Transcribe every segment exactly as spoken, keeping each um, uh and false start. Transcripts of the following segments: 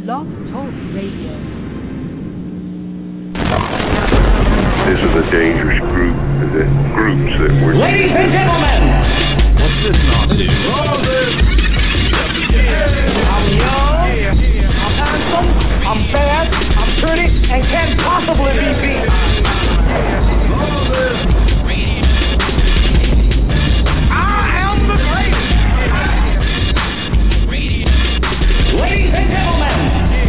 Blog Talk Radio. This is a dangerous group, the groups that we're... Ladies and gentlemen! What's this nonsense? I'm young, I'm handsome, I'm fast, I'm pretty, and can't possibly be beat. I am the greatest. Ladies and gentlemen!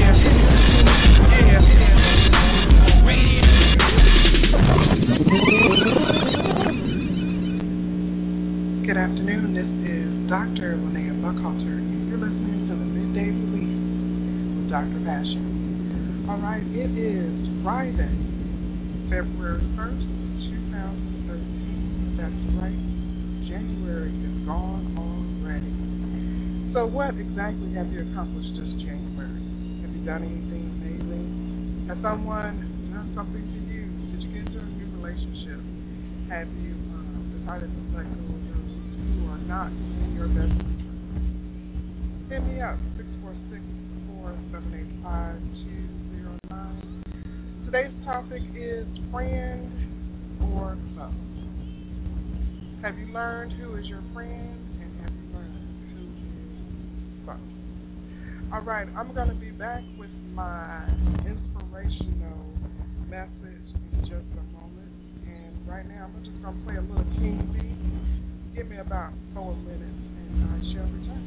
Good afternoon, this is Doctor Linnea Buckhalter, and you're listening to the Midday Release with Doctor Passion. All right, it is Friday, February first, twenty thirteen. That's right, January is gone already. So what exactly have you accomplished this January? Have you done anything amazing? Has someone done something to you? Did you get into a new relationship? Have you uh, decided to let go of those who are not in your best interest? Hit me up, six four six, four seven eight five, two zero nine. Today's topic is friend or foe. Have you learned who is your friend, and have you learned who is foe? All right, I'm going to be back with my inspirational message in just a moment. And right now, I'm just going to play a little King B. Give me about four minutes, and I shall return.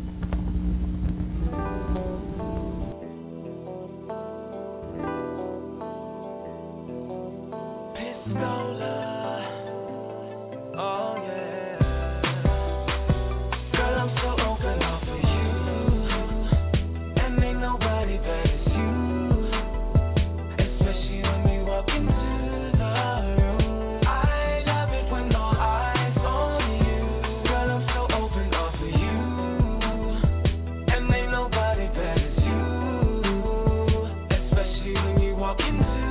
Pistola, oh yeah. Girl, I'm so open up for you, and ain't nobody better than you, especially when we walk into the room. I love it when all eyes on you. Girl, I'm so open up for you, and ain't nobody better than you, especially when we walk into the room.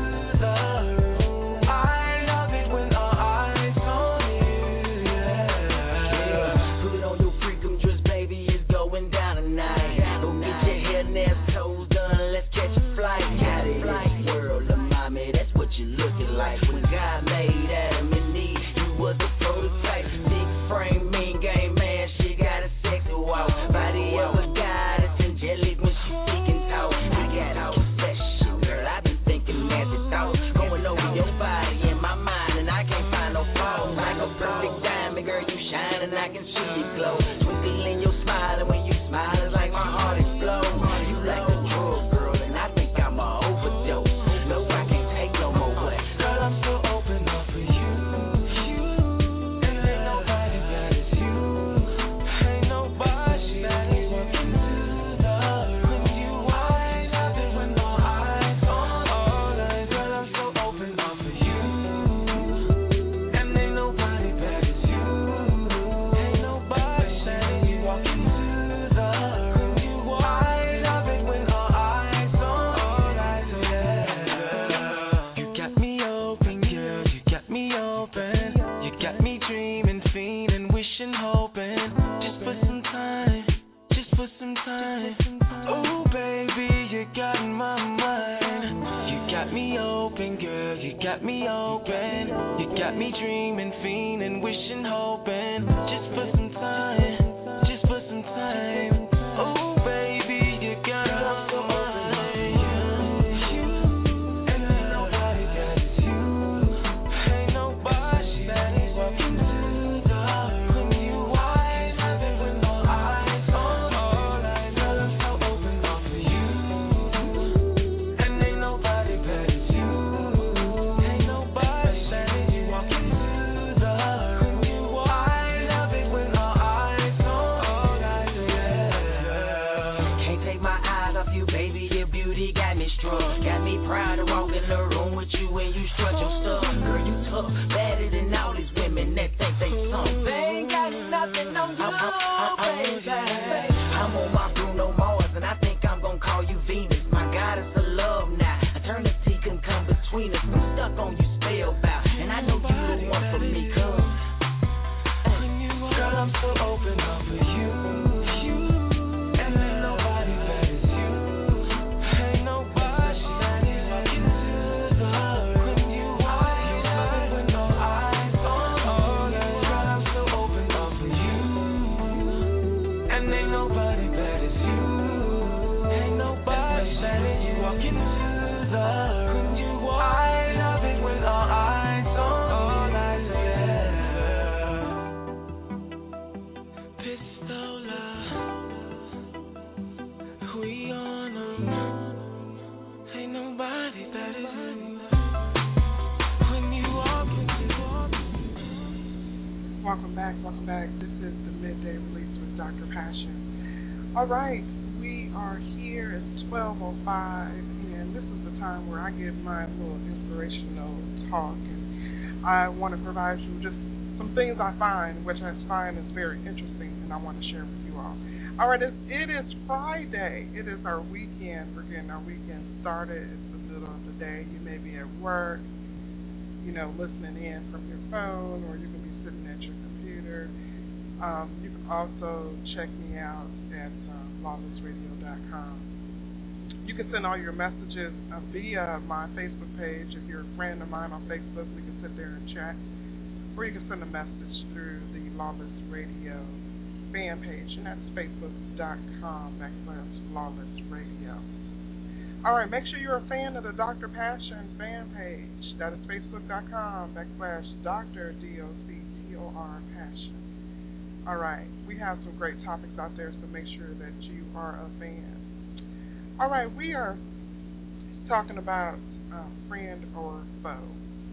Welcome back, welcome back. This is the Midday Release with Doctor Passion. All right, we are here. It's twelve oh five, and this is the time where I give my little inspirational talk. And I want to provide you just some things I find, which I find is very interesting, and I want to share with you all. All right, it's, it is Friday. It is our weekend. We're getting our weekend started. It's the middle of the day. You may be at work, you know, listening in from your phone, or you can be sitting at your computer. Um, you can also check me out at uh, lawless radio dot com. You can send all your messages uh, via my Facebook page. If you're a friend of mine on Facebook, we can sit there and chat. Or you can send a message through the Lawless Radio fan page, and that's facebook.com backslash lawless radio. All right, make sure you're a fan of the Doctor Passion fan page. That is facebook.com backslash Doctor D O C T O R Passion. All right, we have some great topics out there, so make sure that you are a fan. All right, we are talking about uh, friend or foe.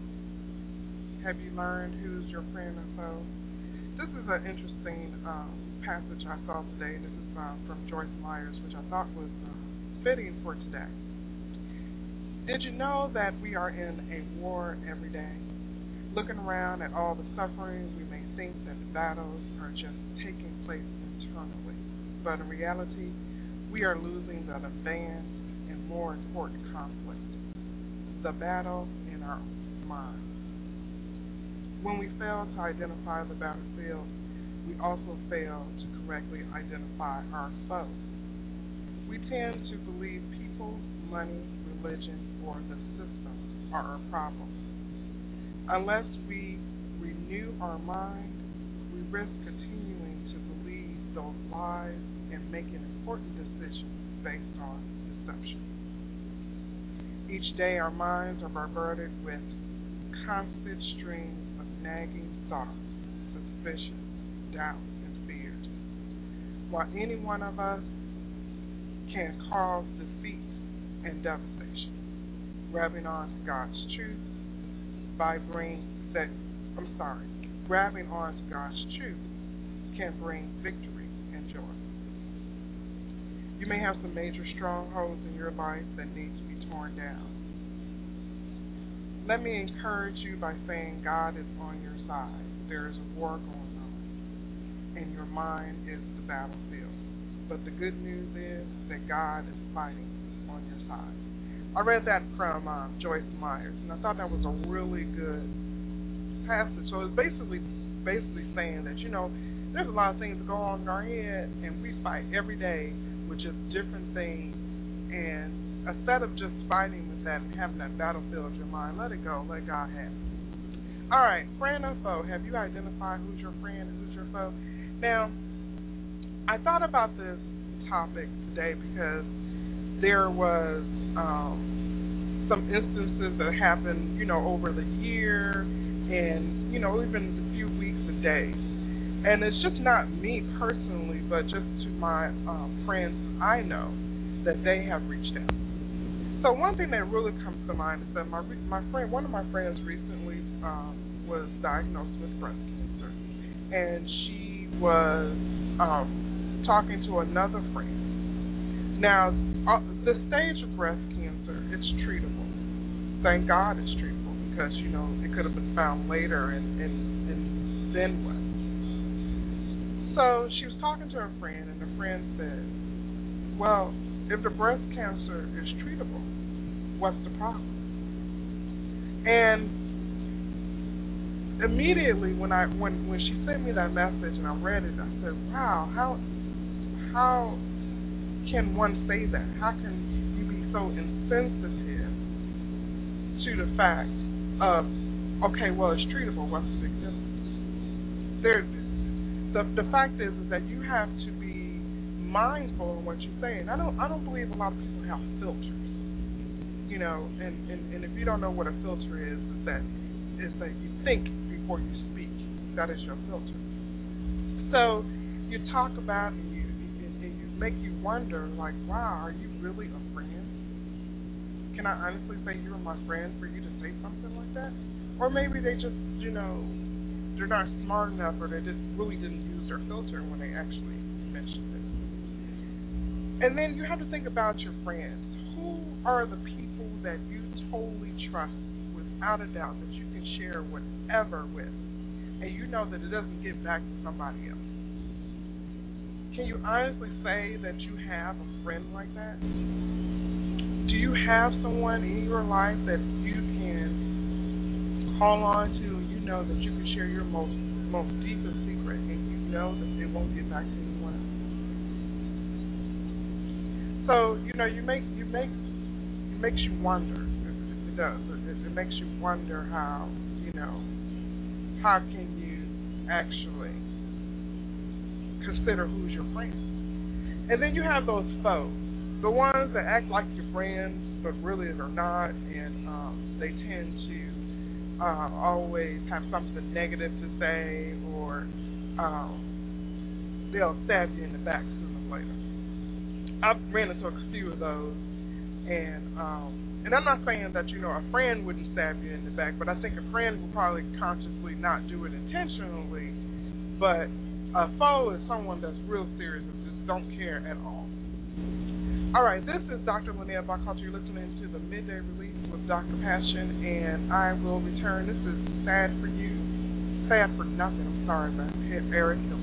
Have you learned who's your friend or foe? This is an interesting um, passage I saw today. This is uh, from Joyce Myers, which I thought was uh, fitting for today. Did you know that we are in a war every day? Looking around at all the suffering, we may think that the battles are just taking place internally. But in reality, we are losing the advanced and more important conflict, the battle in our mind. When we fail to identify the battlefield, we also fail to correctly identify our foe. We tend to believe people, money, religion, or the system are our problem. Unless we renew our mind, we risk continuing to believe those lies and making important decisions based on deception. Each day our minds are bombarded with constant streams of nagging thoughts, suspicions, doubts, and fears. While any one of us can cause defeat and devastation, grabbing on God's truth by bring that I'm sorry, grabbing on to God's truth can bring victory and joy. You may have some major strongholds in your life that need to be torn down. Let me encourage you by saying God is on your side. There is a war going on, and your mind is the battlefield. But the good news is that God is fighting on your side. I read that from um, Joyce Myers, and I thought that was a really good passage. So it's basically basically saying that, you know, there's a lot of things that go on in our head, and we fight every day with just different things. And instead of just fighting with that and having that battlefield in your mind, let it go. Let God have it. All right, friend or foe, have you identified who's your friend and who's your foe? Now, I thought about this topic today because there was um, some instances that happened, you know, over the year and, you know, even a few weeks and days. And it's just not me personally, but just to my uh, friends I know that they have reached out. So one thing that really comes to mind is that my my friend, one of my friends recently um, was diagnosed with breast cancer, and she was um, talking to another friend. Now, uh, the stage of breast cancer, it's treatable. Thank God it's treatable because, you know, it could have been found later, and, and, and then what? So she was talking to her friend, and the friend said, well, if the breast cancer is treatable, what's the problem? And immediately when I when, when she sent me that message and I read it, I said, wow, how how can one say that? How can you be so insensitive to the fact of, okay, well, it's treatable, what's the big difference? There, the the fact is, is that you have to be mindful of what you say. And I don't I don't believe a lot of people have filters. You know, and, and, and if you don't know what a filter is, is that is that you think before you speak. That is your filter. So you talk about and you and you make you wonder, like, wow, are you really a friend? Can I honestly say you're my friend for you to say something like that? Or maybe they just, you know, they're not smart enough, or they just really didn't use their filter when they actually mentioned it. And then you have to think about your friends. Who are the people that you totally trust without a doubt that you can share whatever with, and you know that it doesn't get back to somebody else? Can you honestly say that you have a friend like that? Do you have someone in your life that you can call on to, and you know that you can share your most most deepest secret, and you know that it won't get back to anyone else? So you know you make you make it makes you wonder. It does. It, it makes you wonder how you know how can you actually consider who's your friend. And then you have those foes, the ones that act like your friends but really they're not, and um, they tend to uh, always have something negative to say, or um, they'll stab you in the back sooner or later. I've ran into a few of those, and um, and I'm not saying that you know a friend wouldn't stab you in the back, but I think a friend will probably consciously not do it intentionally, but a foe is someone that's real serious and just don't care at all. All right, this is Doctor Linnea Buckhalter. You're listening to the Midday Release with Doctor Passion, and I will return. This is Sad for You, Sad for Nothing. I'm sorry, but hit Eric Hilton.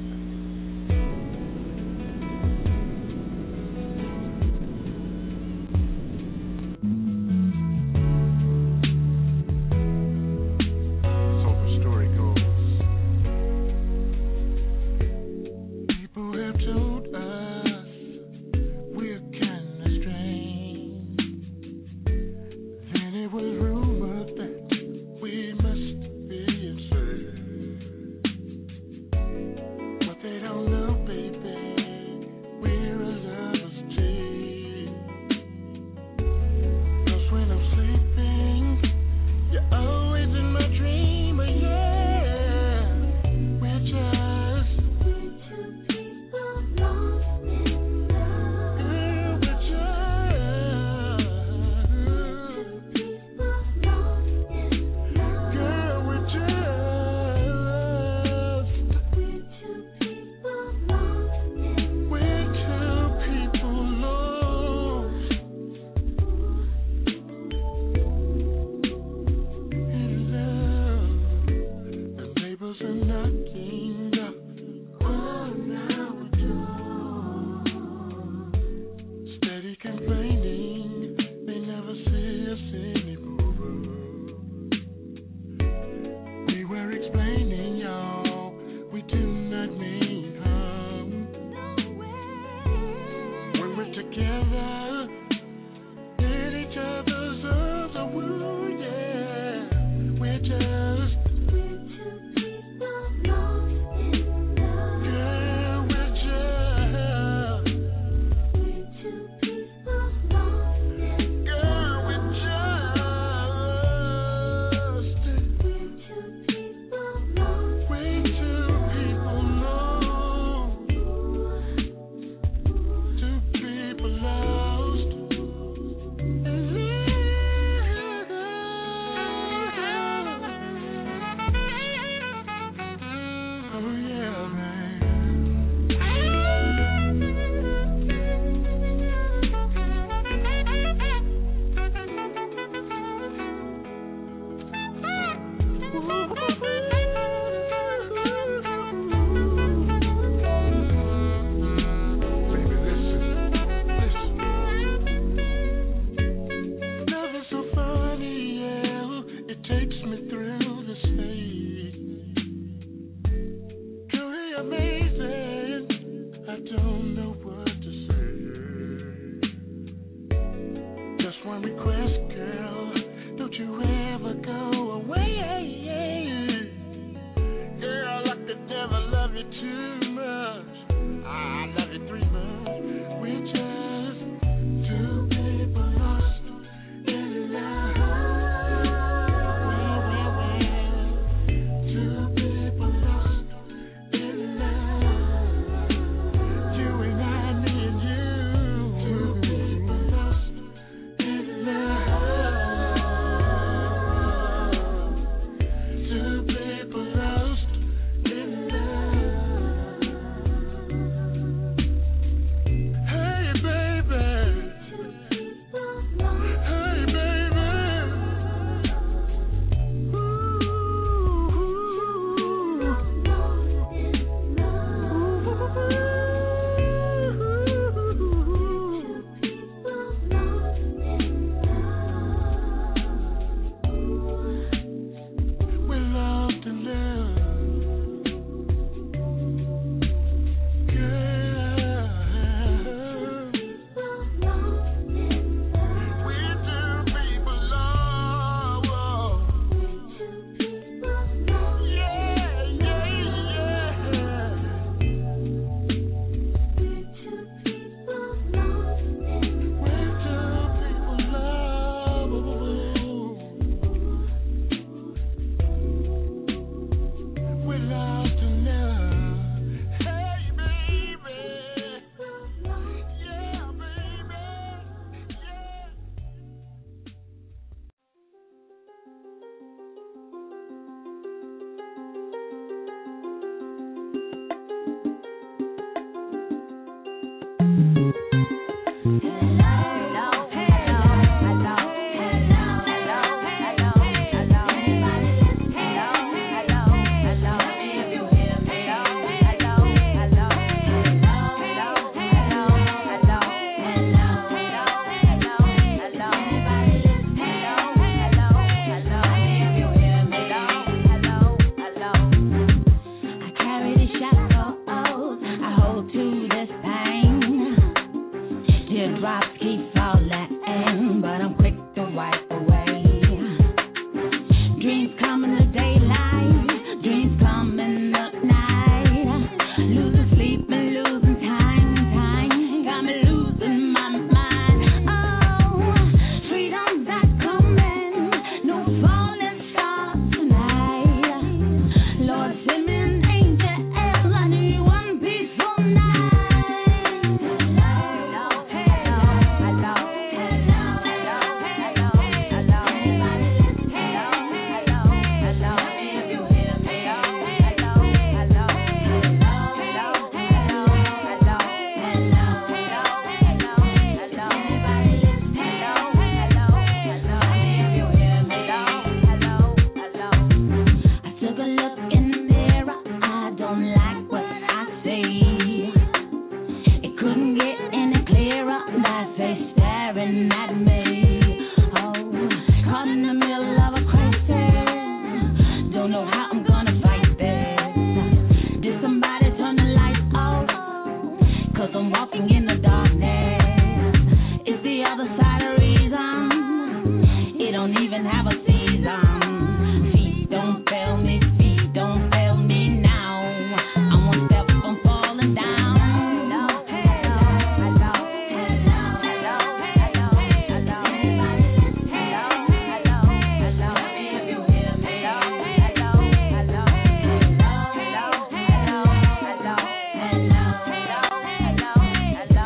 Raindrops keep falling, but I'm quick to wipe away. Dreams come in the daylight, dreams come in the night. Losing sleep and losing time, time got me losing my mind. Oh, freedom's not coming, no falling stars tonight. Lord, send me an angel, I need one peaceful night. Hello, hello, hello, hello, hello, hello, hello, hello, hello, if you hear me, hello, hello, hello, hello, hello, hello, hello, hello, hello, hello, hello, hello, if you hear me, hello, hello, hello. I took a look in the mirror, I don't like what I see. It couldn't get any clearer, that face staring at me. Oh, caught in the middle of a crisis, don't know how I'm gonna fight this. Did somebody turn the lights off? Cause I'm walking in the darkness. It's the other side of reason, it don't even have a season. Feet don't fail me, feet don't fail me now. I'm one step from falling down. Hello, hello, hello, hello, hello, hello, hello, hello, hello, hello, if you hear me, hello, hello, hello, hello, hello, hello, hello, hello, hello, hello, hello,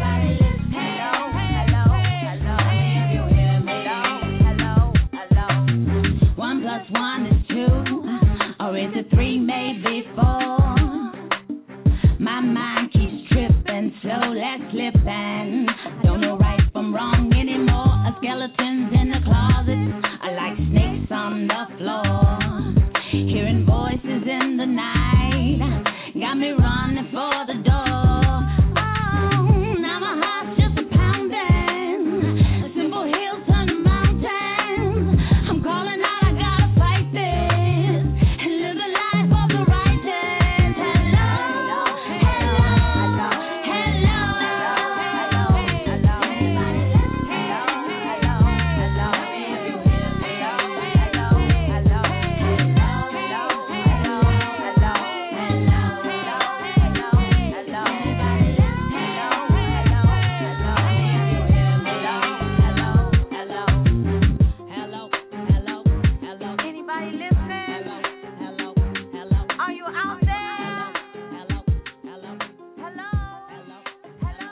hello, hello, if you hear me, hello, hello, hello. One plus one is two, or is it three, maybe four? My mind keeps tripping, slowly slipping. Don't know right from wrong anymore. A skeleton's in the closet, I like snakes on the floor. Hearing voices in the night, got me running for the door. Oh, now my heart's just a pounding. A simple hill turn to mountains. I'm calling out, I gotta fight this and live the life of the righteous. Hello, hello, hello, hello, hello, hello, hello, hello, hello, if you hear me, hello, hello, hello, hello, hello, hello, hello, hello, hello, hello, hello, hello, hello. Anybody listening? Hello, hello, hello. Are you out there? Hello, hello, hello, hello, hello.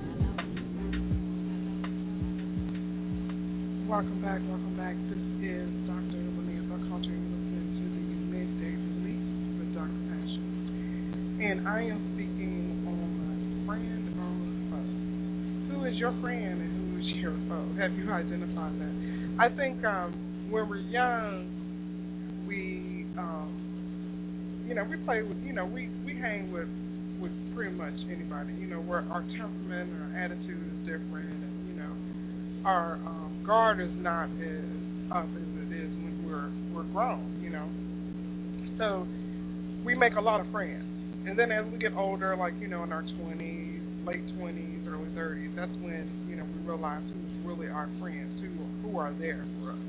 Welcome back, welcome back. This is Doctor Linnea Buckhalter. You're listening to the Midday Release with Doctor Passion. And I am speaking on friend or foe. Who is your friend and who is your foe? Have you identified that? I think um, when we're young, we, um, you know, we play with, you know, we, we hang with, with pretty much anybody. You know, where our temperament and our attitude is different, and, you know, our um, guard is not as up as it is when we're we're grown, you know. So we make a lot of friends, and then as we get older, like, you know, in our twenties, late twenties, early thirties, that's when, you know, we realize who's really our friends, who who are there for us.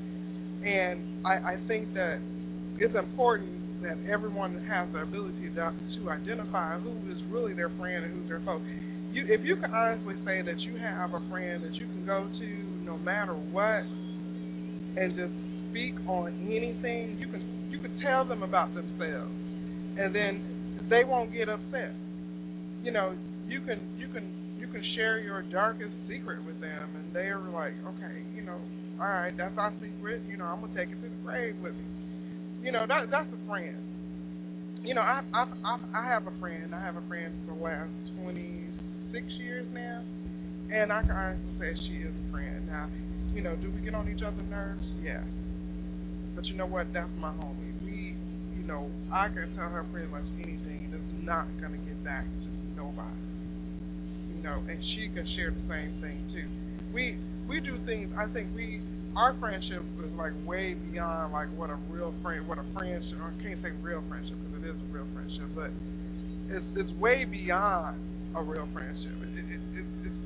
And I, I think that it's important that everyone has the ability to, to identify who is really their friend and who's their foe. You, if you can honestly say that you have a friend that you can go to no matter what and just speak on anything, you can you can tell them about themselves, and then they won't get upset. You know, you can you can you can share your darkest secret with them, and they're like, okay, you know, all right, that's our secret. You know, I'm gonna take it to the grave with me. You know, that that's a friend. You know, I I I, I have a friend. I have a friend for the last twenty-six years now, and I can honestly say she is a friend. Now, you know, do we get on each other's nerves? Yeah. But you know what? That's my homie. We, you know, I can tell her pretty much anything. It's not going to get back to nobody. You know, and she can share the same thing, too. We we do things, I think we, our friendship is, like, way beyond, like, what a real friend, what a friendship, I can't say real friendship because it is a real friendship, but it's it's way beyond a real friendship. It, it, it, it's, it's, it's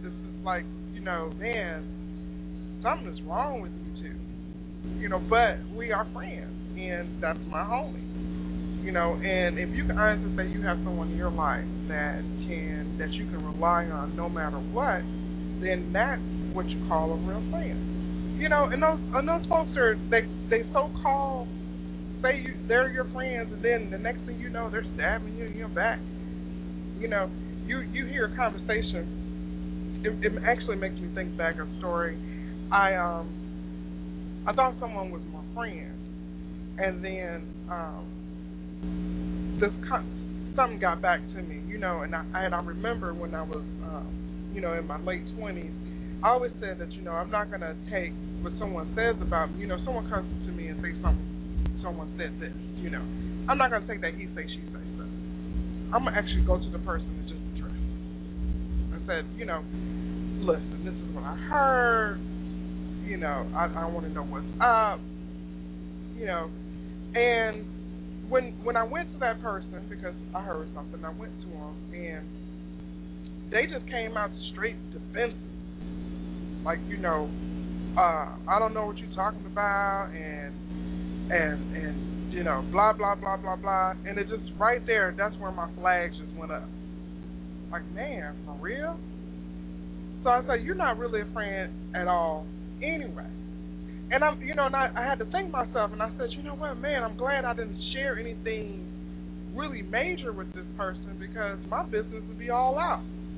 like, you know, man, something is wrong with you two. You know, but we are friends, and that's my homie. You know, and if you can honestly say you have someone in your life that can that you can rely on no matter what, then that's what you call a real friend. You know, and those and those folks are they they so called say you, they're your friends, and then the next thing you know they're stabbing you in your back. You know, you you hear a conversation. It, it actually makes me think back of a story. I um I thought someone was my friend, and then um. This something got back to me, you know, and I and I remember when I was, um, you know, in my late twenties, I always said that, you know, I'm not gonna take what someone says about me. You know, someone comes to me and says something, someone said this, you know, I'm not gonna take that he say she say stuff. I'm gonna actually go to the person and just address. I said, you know, listen, this is what I heard. You know, I, I want to know what's up. You know, and When when I went to that person, because I heard something, I went to them, and they just came out straight defensive. Like, you know, uh, I don't know what you're talking about, and, and, and you know, blah, blah, blah, blah, blah. And it just, right there, that's where my flags just went up. Like, man, for real? So I said, you're not really a friend at all anyway. And I'm, you know, and I, I had to think myself, and I said, you know what, man, I'm glad I didn't share anything really major with this person, because my business would be all out.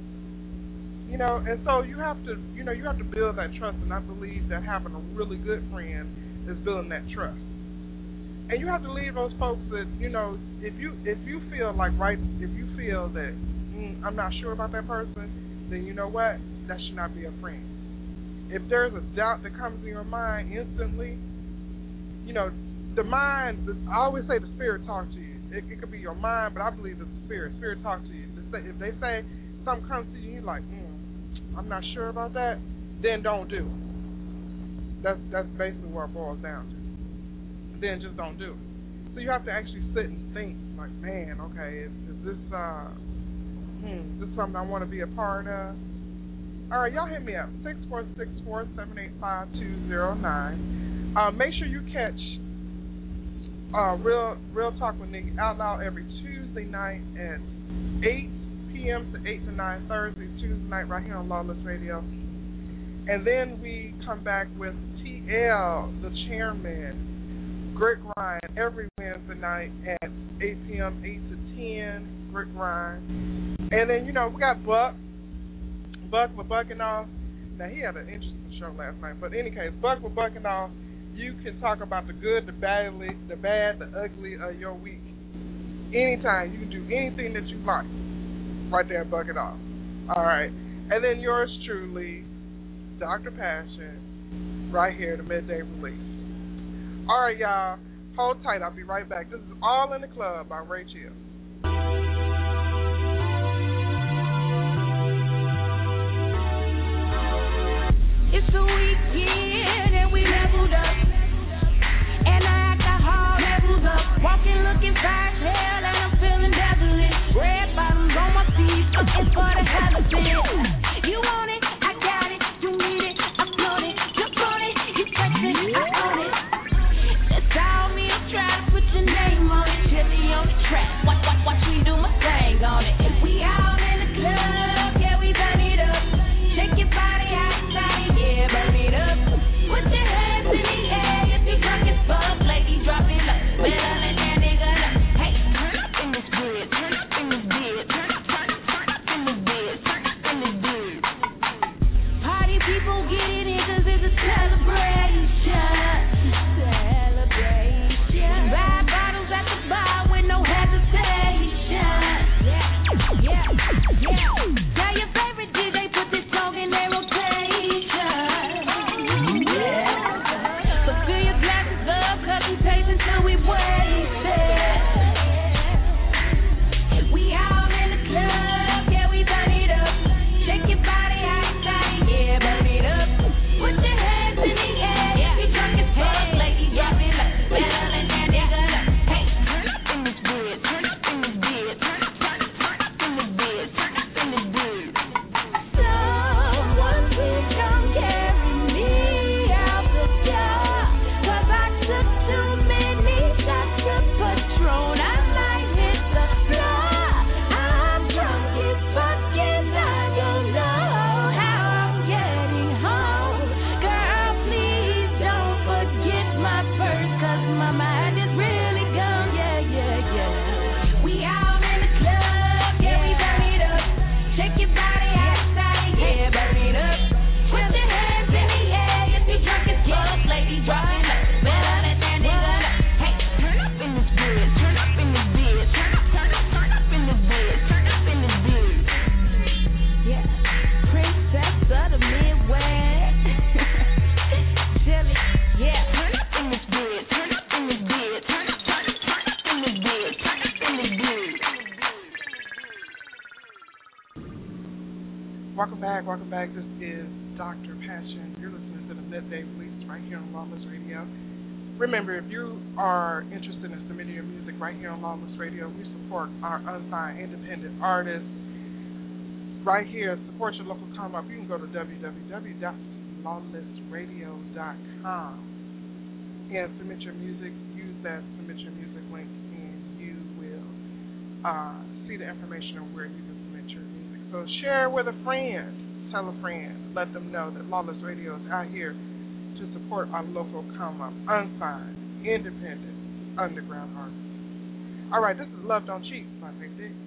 You know, and so you have to, you know, you have to build that trust, and I believe that having a really good friend is building that trust. And you have to leave those folks that, you know, if you if you feel like right, if you feel that mm, I'm not sure about that person, then you know what, that should not be a friend. If there's a doubt that comes in your mind instantly, you know, the mind, I always say the spirit talks to you. It, it could be your mind, but I believe it's the spirit. Spirit talks to you. If they say something comes to you, you're like, mm, I'm not sure about that, then don't do it. That's, that's basically where it boils down to. Then just don't do it. So you have to actually sit and think, like, man, okay, is, is this, uh, hmm, is this something I want to be a part of? All right, y'all hit me up, six four six, four seven eight, five two zero nine. Uh, make sure you catch uh, Real Real Talk with Nikki out loud every Tuesday night at eight p.m. to eight to nine, Thursday, Tuesday night, right here on Lawless Radio. And then we come back with T L, the chairman, Greg Ryan, every Wednesday night at eight p.m., eight to ten, Greg Ryan. And then, you know, we got Buck. Buck with Buck and all. Now, he had an interesting show last night, but in any case, Buck with Buck and all, you can talk about the good, the bad, the bad, the ugly of your week. Anytime. You can do anything that you like right there at Buck and all. All right. And then yours truly, Doctor Passion, right here, the Midday Release. All right, y'all. Hold tight. I'll be right back. This is All in the Club by Ray Chill. It's the weekend and we leveled up, and our alcohol levels up. Walking looking fine as hell and I'm feeling devilish. Red bottoms on my feet, looking for the hazard. You want it, I got it. You need it, I float it. You want it, you touch it, I own it. That's all me, I'm trying to put your name on it. Chili on the track, watch back, welcome back. This is Doctor Passion. You're listening to the Midday Release right here on Lawless Radio. Remember, if you are interested in submitting your music right here on Lawless Radio, we support our unsigned independent artists right here. Support your local come up. You can go to w w w dot lawless radio dot com and submit your music. Use that submit your music link, and you will uh, see the information on where you can submit your music. So share with a friend, tell a friend, let them know that Lawless Radio is out here to support our local come-up, unsigned, independent, underground artists. All right, this is Love Don't Cheat by Big Dick.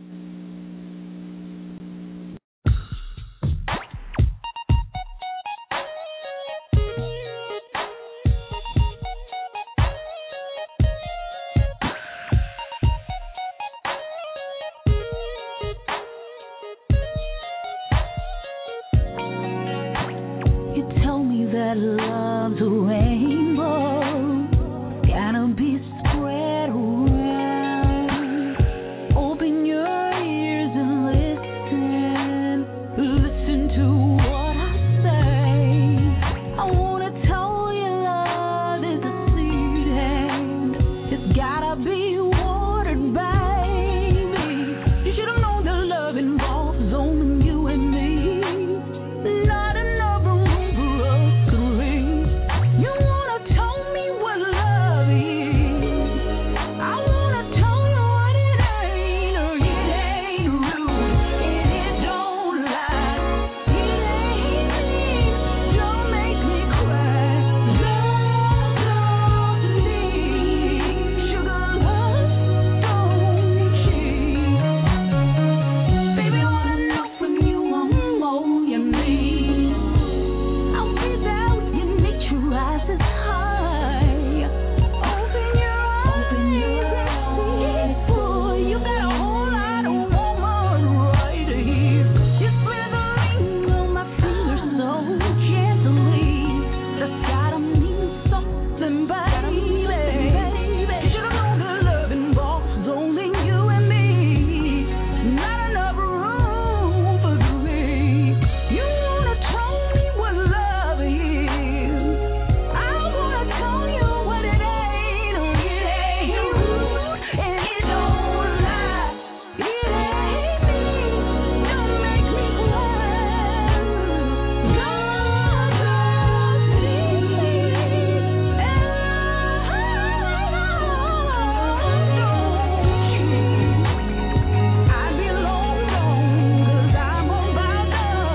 Love's a rainbow, gotta be spread around. Open your ears and listen, listen to what I say. I wanna tell you love is a seed and it's gotta be watered, baby. You should have known that love involves only you and me. Not enough room for us to leave. You wanna tell me what love is? I wanna tell you what it ain't, or it ain't rude, and it don't lie. It ain't mean, don't make me cry. Love don't need sugar, love don't cheat. Baby, I wanna know from you I'm all you need. I'll be there with your nature eyes is high. Open your eyes and see, boy, you got a whole lot of woman right here. You slither the ring on my finger so gently. That's gotta mean something, baby. You should have known that love involves only you and me. Not enough room for three. You wanna tell me what love is? I wanna tell you what it ain't, or it ain't rude, and it don't lie. It ain't mean, don't make me cry. Love don't need, and I belong long, 'cause I'm about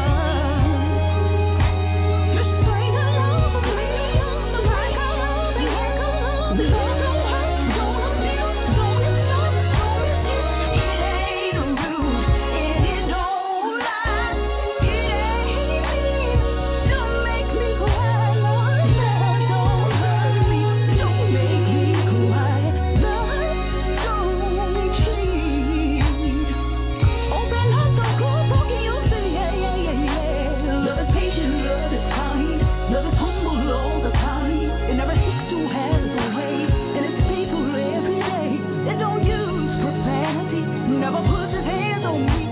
done. Just bring a love for me, like I love you, like I love you. Love don't hurt, don't abuse, don't misuse, don't misuse. It ain't rude, and it don't lie. It ain't mean, don't make me cry. Love don't hurt me, don't make me cry. Love don't cheat. Open up the good book and you'll see, yeah, yeah, yeah, yeah. Love is patient, love is kind, love is humble all the time. It never seeks to have its way, and it's people every day. It don't use profanity, never puts its hands on me.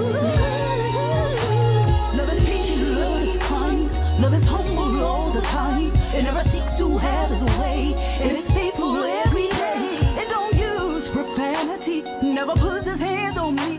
Love is patient, love is kind, love is humble all the time. It never seeks to have its way, and it's people every day. It don't use profanity, never puts its hands on me.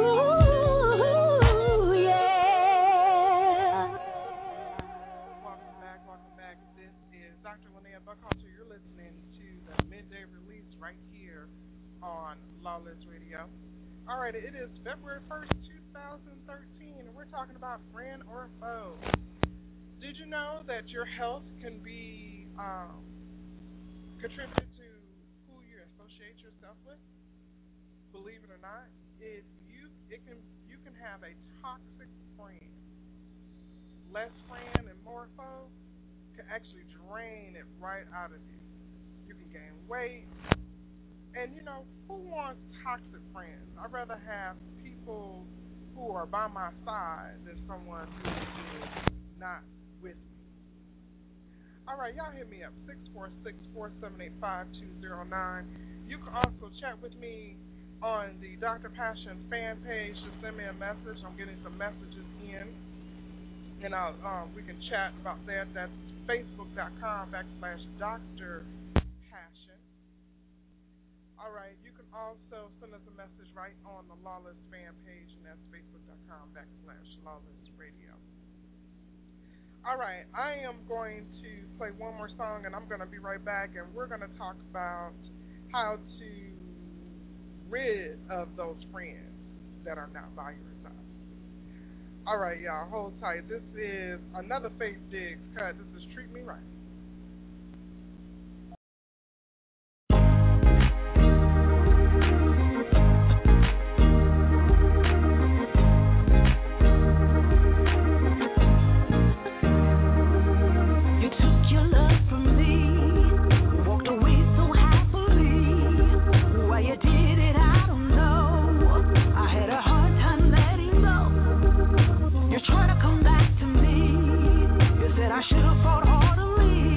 Ooh, yeah. Welcome back, welcome back. This is Doctor Linnea Buckhalter. You're listening to the Midday Release right here on Lawless Radio. All right, it is February first, twenty thirteen, and we're talking about friend or foe. Did you know that your health can be um, contributed to who you associate yourself with? Believe it or not, it you it can you can have a toxic friend. Less friend and more foe can actually drain it right out of you. You can gain weight. And, you know, who wants toxic friends? I'd rather have people who are by my side than someone who is not with me. All right, y'all hit me up, six four six, four seven eight, five two zero nine. You can also chat with me on the Doctor Passion fan page. Just send me a message. I'm getting some messages in. and I'll, um, we can chat about that. That's facebook.com backslash Doctor Passion. All right, you can also send us a message right on the Lawless fan page, and that's facebook.com backslash Lawless Radio. All right, I am going to play one more song, and I'm going to be right back, and we're going to talk about how to rid of those friends that are not by your side. All right, y'all, hold tight. This is another Faith Diggs cut. This is Treat Me Right. Try to come back to me. You said I should have fought harder to leave.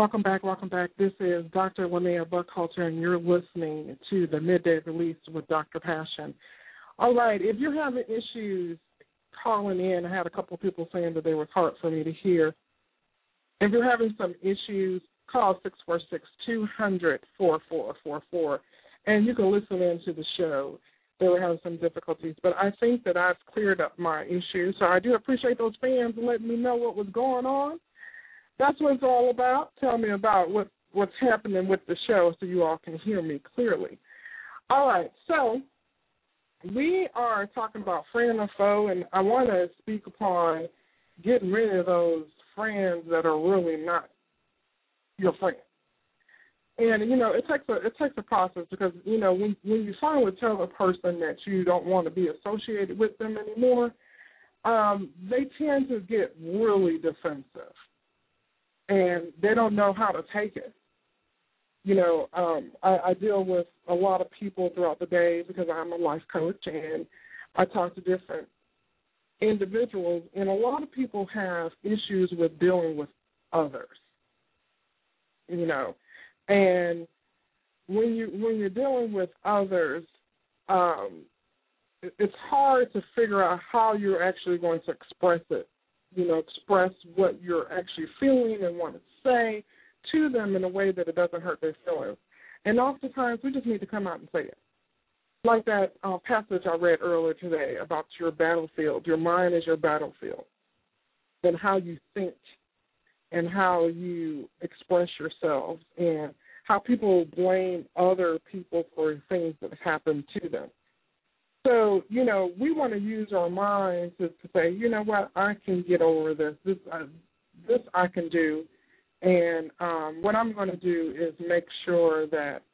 Welcome back, welcome back. This is Doctor Linnea Buckhalter, and you're listening to the Midday Release with Doctor Passion. All right, if you're having issues calling in, I had a couple of people saying that they were hard for me to hear. If you're having some issues, call six four six, two hundred, four four four four, and you can listen in to the show. They were having some difficulties, but I think that I've cleared up my issue, so I do appreciate those fans letting me know what was going on. That's what it's all about. Tell me about what, what's happening with the show so you all can hear me clearly. All right, so we are talking about friend or foe, and I want to speak upon getting rid of those friends that are really not your friend. And, you know, it takes a it takes a process because, you know, when, when you finally tell a person that you don't want to be associated with them anymore, um, they tend to get really defensive. And they don't know how to take it. You know, um, I, I deal with a lot of people throughout the day because I'm a life coach, and I talk to different individuals, and a lot of people have issues with dealing with others. You know, and when you when you're dealing with others, um, it, it's hard to figure out how you're actually going to express it. You know, express what you're actually feeling and want to say to them in a way that it doesn't hurt their feelings. And oftentimes we just need to come out and say it. Like that uh, passage I read earlier today about your battlefield. Your mind is your battlefield. And how you think and how you express yourselves and how people blame other people for things that happen to them. So, you know, we want to use our minds to, to say, you know what, I can get over this. This, uh, this I can do. And um, what I'm going to do is make sure that,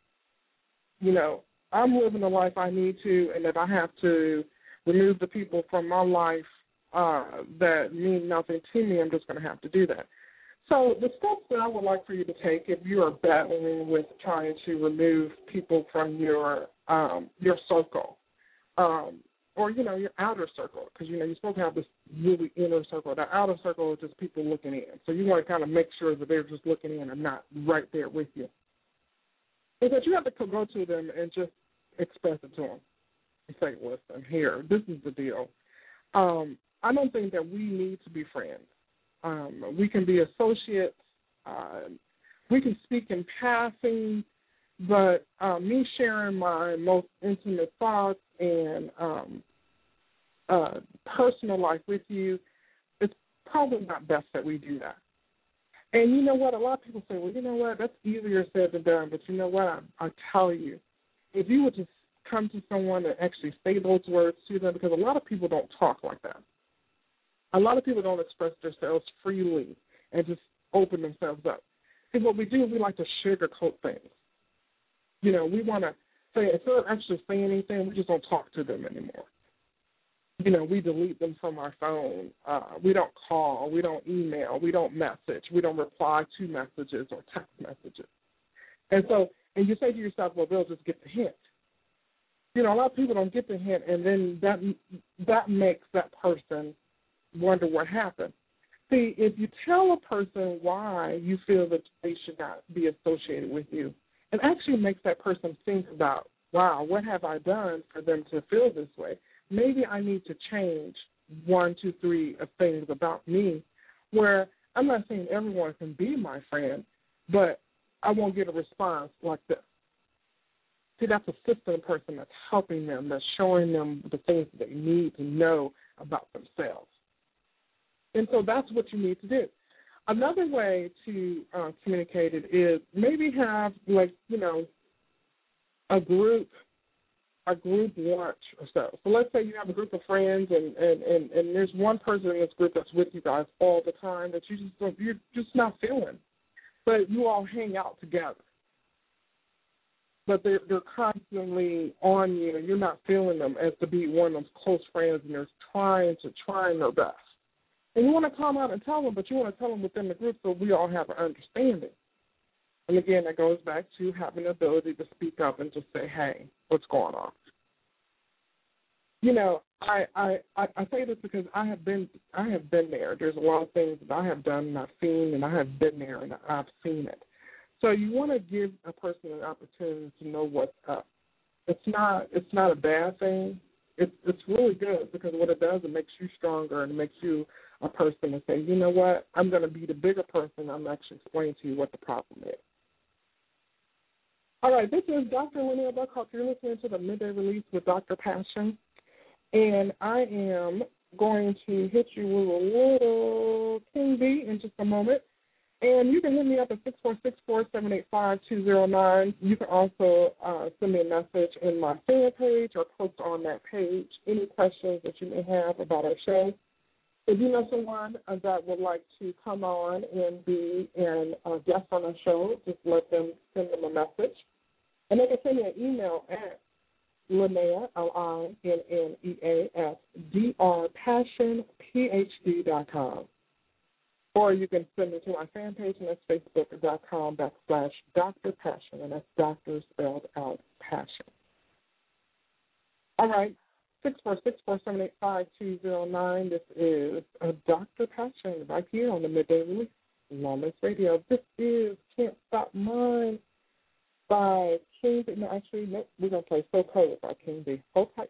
you know, I'm living the life I need to, and if I have to remove the people from my life uh, that mean nothing to me, I'm just going to have to do that. So the steps that I would like for you to take if you are battling with trying to remove people from your um, your circle, Um, or, you know, your outer circle, because, you know, you're supposed to have this really inner circle. The outer circle is just people looking in. So you want to kind of make sure that they're just looking in and not right there with you. Is that you have to go to them and just express it to them and say, listen, here, this is the deal. Um, I don't think that we need to be friends. Um, we can be associates. Uh, we can speak in passing. But uh, me sharing my most intimate thoughts and um, uh, personal life with you, it's probably not best that we do that. And you know what? A lot of people say, well, you know what? That's easier said than done. But you know what? I, I tell you, if you would just come to someone and actually say those words to them, because a lot of people don't talk like that. A lot of people don't express themselves freely and just open themselves up. And what we do, we like to sugarcoat things. You know, we want to say, instead of actually saying anything, we just don't talk to them anymore. You know, we delete them from our phone. Uh, we don't call. We don't email. We don't message. We don't reply to messages or text messages. And so, and you say to yourself, well, they'll just get the hint. You know, a lot of people don't get the hint, and then that that makes that person wonder what happened. See, if you tell a person why you feel that they should not be associated with you, it actually makes that person think about, wow, what have I done for them to feel this way? Maybe I need to change one, two, three of things about me where I'm not saying everyone can be my friend, but I won't get a response like this. See, that's assisting a person that's helping them, that's showing them the things that they need to know about themselves. And so that's what you need to do. Another way to uh, communicate it is maybe have, like, you know, a group, a group lunch or so. So let's say you have a group of friends, and, and, and, and there's one person in this group that's with you guys all the time that you just don't, you're just not feeling, but you all hang out together. But they're, they're constantly on you, and you're not feeling them as to be one of those close friends, and they're trying to trying their best. And you want to come out and tell them, but you want to tell them within the group so we all have an understanding. And, again, that goes back to having the ability to speak up and just say, hey, what's going on? you know, I, I, I, I say this because I have been I have been there. There's a lot of things that I have done and I've seen, and I have been there and I've seen it. So you want to give a person an opportunity to know what's up. It's not it's not a bad thing. It's it's really good because what it does, it makes you stronger and it makes you a person to say, you know what, I'm going to be the bigger person. I'm actually explaining to you what the problem is. All right, this is Doctor Linnea Buckhoff. You're listening to the Midday Release with Doctor Passion. And I am going to hit you with a little King B in just a moment. And you can hit me up at six four six, four seven eight five, two zero nine. You can also uh, send me a message in my fan page or post on that page any questions that you may have about our show. If you know someone uh, that would like to come on and be an, a guest on our show, just let them send them a message. And they can send me an email at Linnea, L I N N E A S, D R Passion, P H D dot com. Or you can send it to my fan page, and that's facebook.com backslash Doctor Passion, and that's doctor spelled out passion. All right, six four six, four seven eight five, two zero nine. This is uh, Doctor Passion right here on the Midday Release, Lawless Radio. This is Can't Stop Mine by King B. No, actually, no, we're going to play So Cold by King B. Hold tight.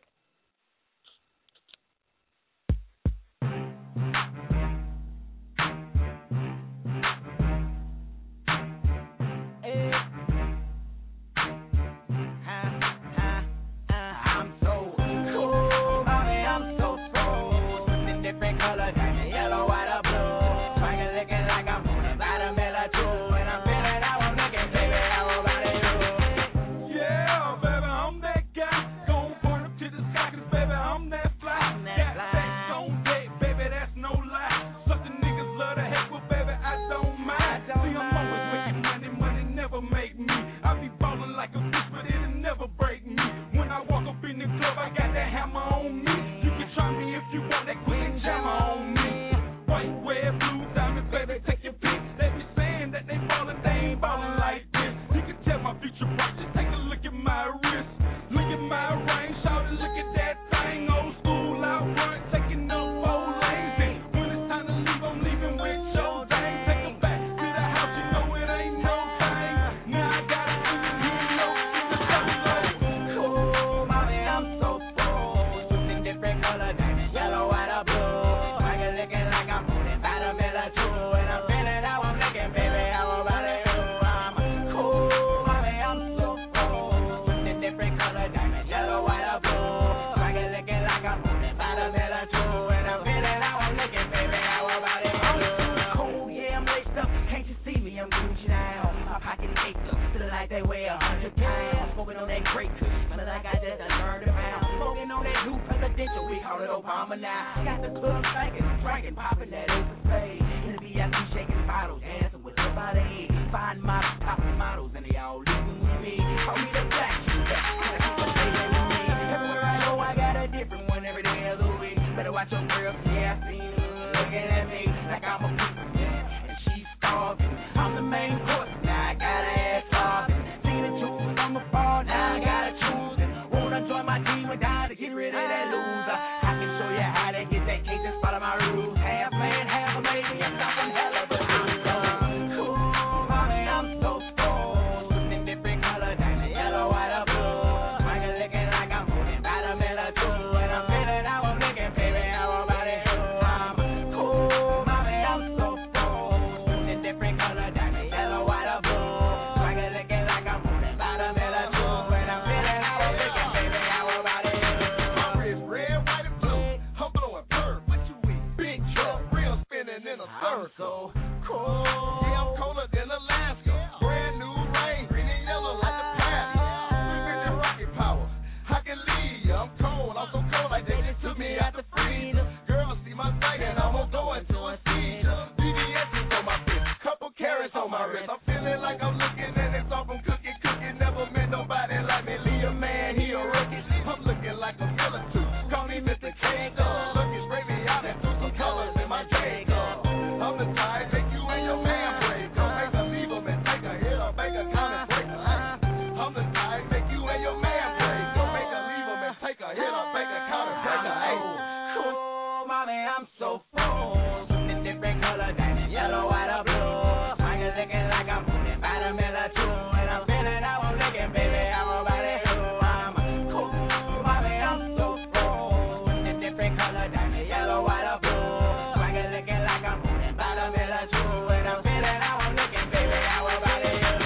shaker, hit a baker, count a breaker. Hey, cool, mommy, I'm so full. Something different color, diamond, yellow, white, or blue. I can looking like I'm moving by the middle too. And I'm feeling how I'm looking, baby, I'm about it who I'm cool, mommy, I'm so full. Something different color, diamond, yellow, white, or blue. I can looking like I'm moving by the middle too. And I'm feeling how I'm looking, baby, I'm about it who.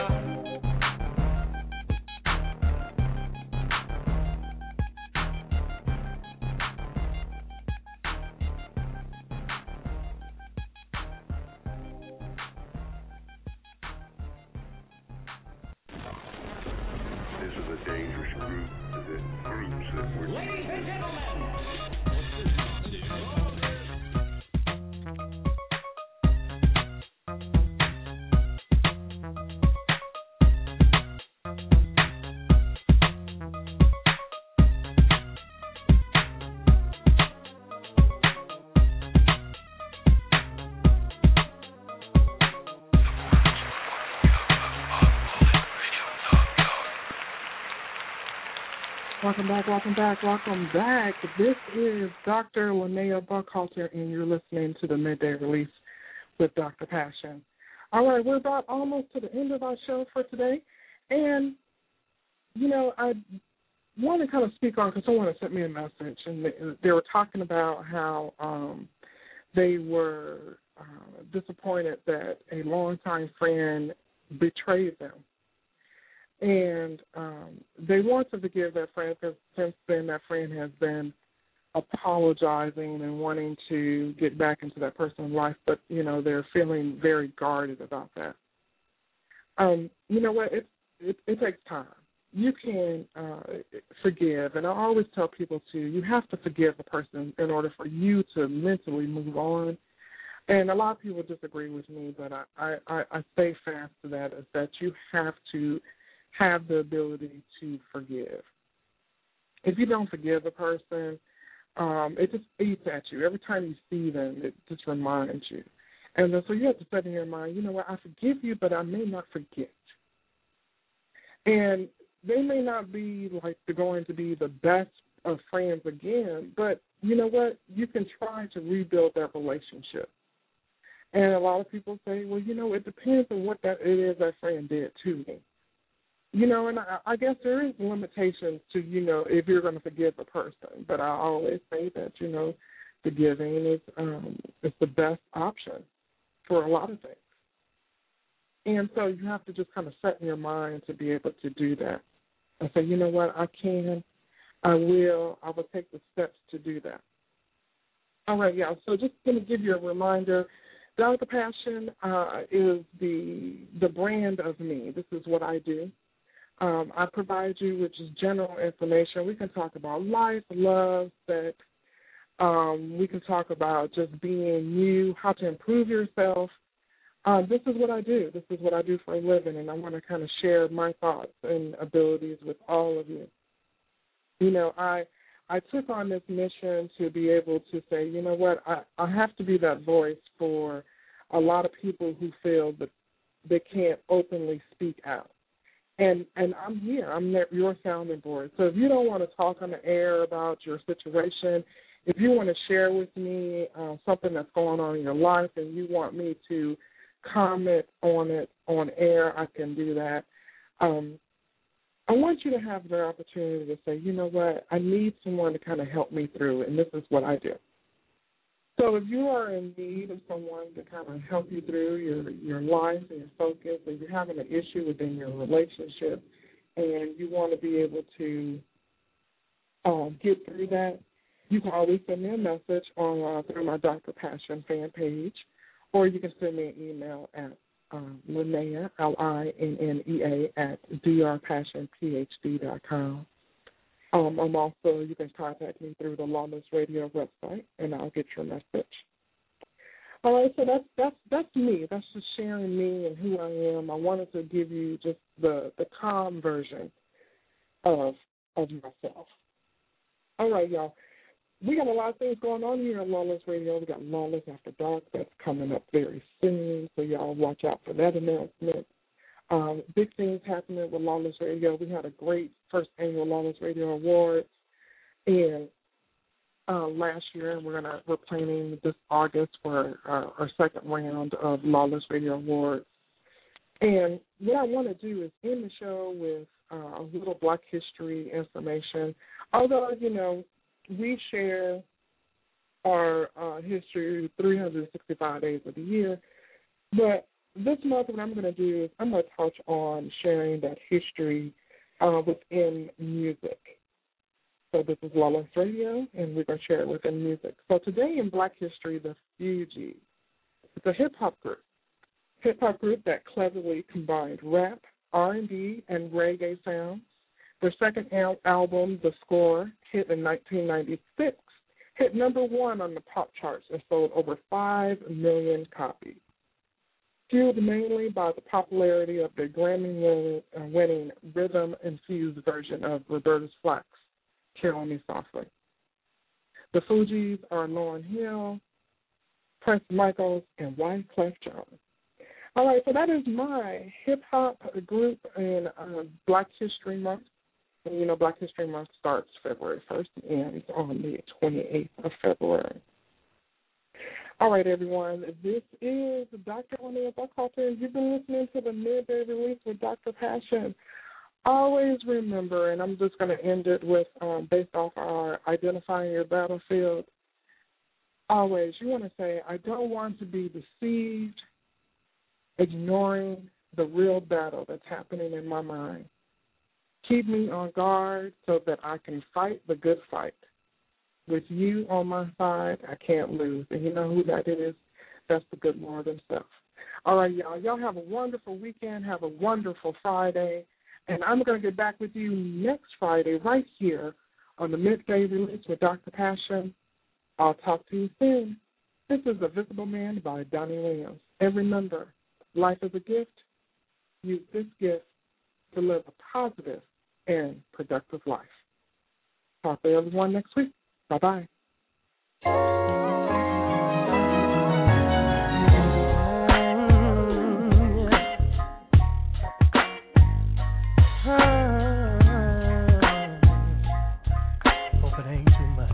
This is a dangerous group, that groups that were. Ladies and gentlemen. Welcome back, welcome back, welcome back. This is Doctor Linnea Buckhalter, and you're listening to the Midday Release with Doctor Passion. All right, we're about almost to the end of our show for today. And, you know, I want to kind of speak on, because someone sent me a message, and they, they were talking about how um, they were uh, disappointed that a longtime friend betrayed them. And um, they want to forgive that friend because since then that friend has been apologizing and wanting to get back into that person's life, but, you know, they're feeling very guarded about that. Um, you know what? It, it, it takes time. You can uh, forgive, and I always tell people, too, you have to forgive the person in order for you to mentally move on. And a lot of people disagree with me, but I, I, I stay fast to that, is that you have to have the ability to forgive. If you don't forgive a person, um, it just eats at you. Every time you see them, it just reminds you. And so you have to set in your mind, you know what, I forgive you, but I may not forget. And they may not be like they're going to be the best of friends again, but you know what, you can try to rebuild that relationship. And a lot of people say, well, you know, it depends on what that it is that friend did to me. You know, and I, I guess there is limitations to, you know, if you're going to forgive a person. But I always say that, you know, forgiving is um, is the best option for a lot of things. And so you have to just kind of set in your mind to be able to do that. And say, you know what, I can, I will, I will take the steps to do that. All right, yeah, so just going to give you a reminder, Doctor Passion uh, is the the brand of me. This is what I do. Um, I provide you with just general information. We can talk about life, love, sex. Um, we can talk about just being you, how to improve yourself. Um, this is what I do. This is what I do for a living, and I want to kind of share my thoughts and abilities with all of you. You know, I I took on this mission to be able to say, you know what, I, I have to be that voice for a lot of people who feel that they can't openly speak out. And and I'm here. I'm your sounding board. So if you don't want to talk on the air about your situation, if you want to share with me uh, something that's going on in your life and you want me to comment on it on air, I can do that. Um, I want you to have the opportunity to say, you know what, I need someone to kind of help me through, and this is what I do. So if you are in need of someone to kind of help you through your, your life and your focus, or you're having an issue within your relationship and you want to be able to um, get through that, you can always send me a message on uh, through my Doctor Passion fan page, or you can send me an email at uh, Linnea, L I N N E A, at d r passion p h d dot com. Um, I'm also, you can contact me through the Lawless Radio website, and I'll get your message. All right, so that's that's that's me. That's just sharing me and who I am. I wanted to give you just the, the calm version of of myself. All right, y'all. We got a lot of things going on here on Lawless Radio. We got Lawless After Dark that's coming up very soon, so y'all watch out for that announcement. Um, big things happening with Lawless Radio. We had a great first annual Lawless Radio Awards. And uh, last year, and we're gonna we're planning this August for uh, our second round of Lawless Radio Awards. And what I want to do is end the show with uh, a little Black history information. Although, you know, we share our uh, history three hundred sixty-five days of the year, but this month what I'm going to do is I'm going to touch on sharing that history uh, within music. So this is Lawless Radio, and we're going to share it within music. So today in Black history, the Fugees. It's a hip-hop group. Hip-hop group that cleverly combined rap, R and B, and reggae sounds. Their second al- album, The Score, hit in nineteen ninety-six, hit number one on the pop charts and sold over five million copies. Fueled mainly by the popularity of their Grammy-winning rhythm-infused version of Roberta Flack's Kill Me Softly. The Fugees are Lauryn Hill, Preston Michaels, and Wyclef Jean. All right, so that is my hip-hop group in uh, Black History Month. And, you know, Black History Month starts February first and ends on the twenty-eighth of February. All right, everyone, this is Doctor Linnea Buckhalter, and you've been listening to the Midday Release with Doctor Passion. Always remember, and I'm just going to end it with, um, based off our Identifying Your Battlefield, always, you want to say, I don't want to be deceived, ignoring the real battle that's happening in my mind. Keep me on guard so that I can fight the good fight. With you on my side, I can't lose. And you know who that is? That's the good Lord himself. All right, y'all. Y'all have a wonderful weekend. Have a wonderful Friday. And I'm going to get back with you next Friday right here on the Midday Release with Doctor Passion. I'll talk to you soon. This is The Visible Man by Donnie Williams. And remember, life is a gift. Use this gift to live a positive and productive life. Talk to everyone next week. Bye-bye. Hope it ain't too much.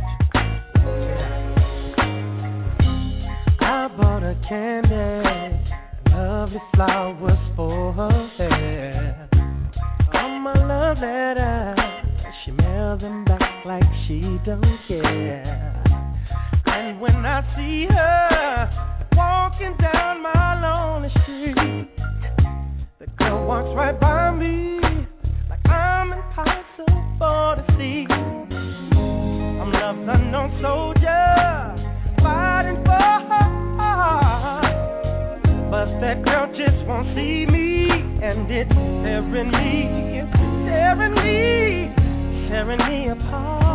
I bought a candy, lovely flowers for her hair. On my love letter, she mailed them back like she don't care. And when I see her walking down my lonely street, the girl walks right by me like I'm impossible to see. I'm love's unknown soldier fighting for her heart, but that girl just won't see me, and it's tearing me, it's tearing me, tearing me apart.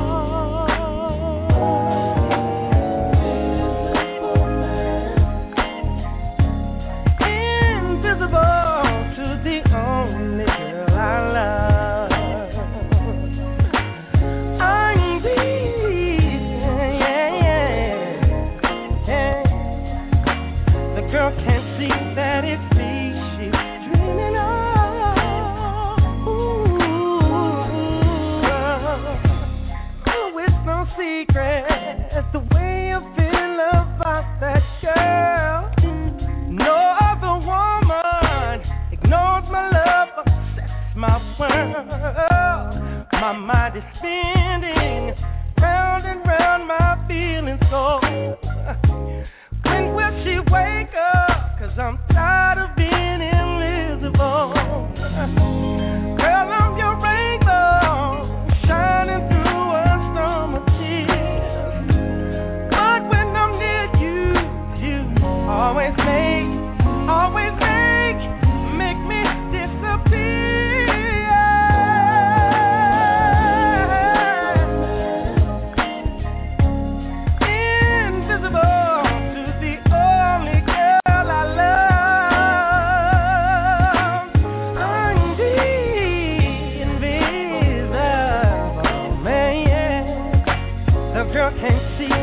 Invisible to the only girl I love. I'm weak, yeah, yeah, yeah. The girl can't see that it's me she's dreaming of. Ooh, it's no secret the way I feel about that girl. No other woman ignores my love, upsets my world. My mind is spinning round and round, my feelings go. When will she wake up? 'Cause I'm tired of being invisible. Girl, I'm your rainbow, shining through a storm of tears. But when I'm near you, you always make, always make, make me disappear. Invisible to the only girl I love. I'm the invisible man. The girl can't see